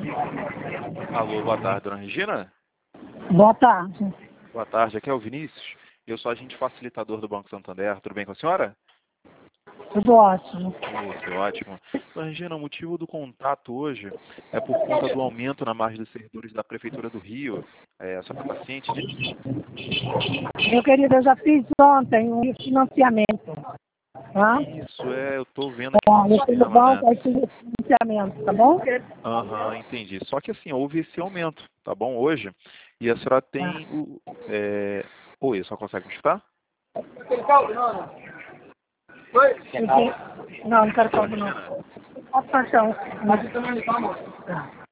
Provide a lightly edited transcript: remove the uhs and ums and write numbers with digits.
Alô, boa tarde, dona Regina. Boa tarde. Boa tarde, aqui é o Vinícius. Eu sou agente facilitador do Banco Santander. Tudo bem com a senhora? Tudo ótimo. Que ótimo. Dona Regina, o motivo do contato hoje é por conta do aumento na margem dos servidores da Prefeitura do Rio. A senhora está ciente disso? Meu querido, eu já fiz ontem um financiamento. Tá? Isso, eu estou vendo aqui Bom, no eu fui no sistema, né? banco, aí fiz o financiamento, tá bom? Aham, entendi. Só que assim, houve esse aumento, tá bom, hoje. E a senhora tem o... Oi, a senhora consegue me escutar? Não, não quero Dona caldo não. Regina? Pode paixão. Mas também calma.